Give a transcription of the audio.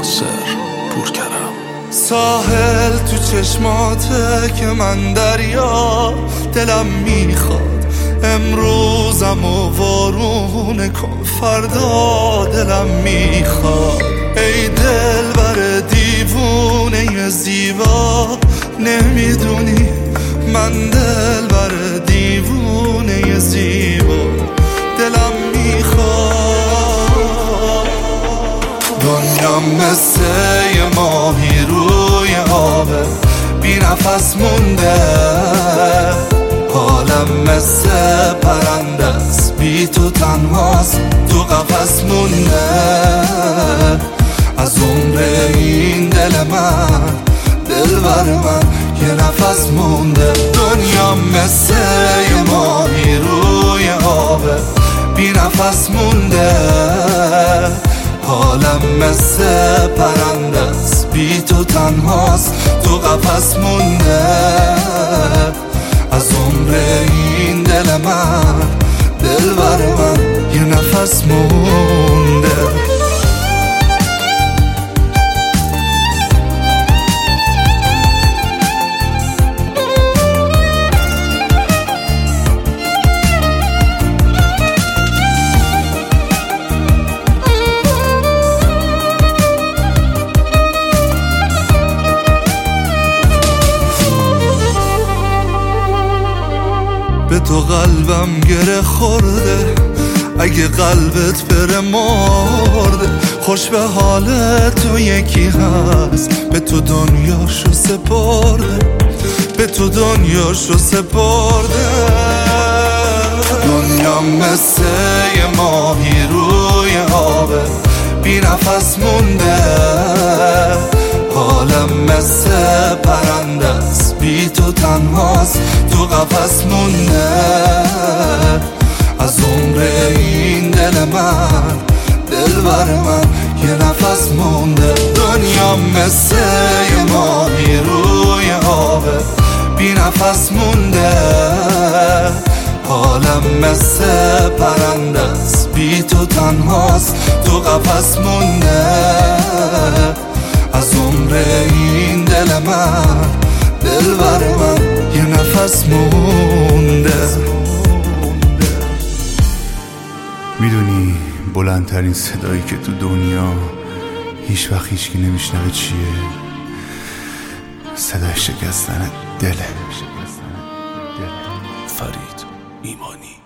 ناصر پورکرم. ساحل تو چشماته که من دریا، دلم میخواد امروزم و وارونه کن فردا دلم میخواد. ای دلبر دیوونه زیبا، نمیدونی من دلبر دیوونه زیبا دلم میخواد. دنیا مثل یه ماهی روی آبه بی نفس مونده، حالم مثل پرنده است بی تو تنهاست تو قفس مونده. از عمر این دل من دلبر من یه نفس مونده. دنیا مثل یه ماهی روی آبه بی نفس مونده، حالم مثل پرنده است بی تو تنهاست تو قفس مونده. از عمر این دل من دلبر من یه نفس مونده. به تو قلبم گره خورده، اگه قلبت بره مرده. خوش به حالت تو یکی هست به تو دنیاشو سپرده، به تو دنیاشو سپرده. دنیا مثل یه ماهی روی آبه بی نفس مونده، حالم مثل پرنده است بی تو تنهاست تو قفس مونده. از عمر این دل من دلبر من یه نفس مونده. دنیا مثل یه ماهی روی آبه بی نفس مونده، حالم مثل پرنده است بی تو تنهاست تو قفس مونده. از عمر این دل من دلبر من یه نفس مونده. میدونی بلندترین صدایی که تو دنیا هیچ وقت هیچکی نمیشنوه چیه؟ صدای شکستن دله. فرید ایمانی.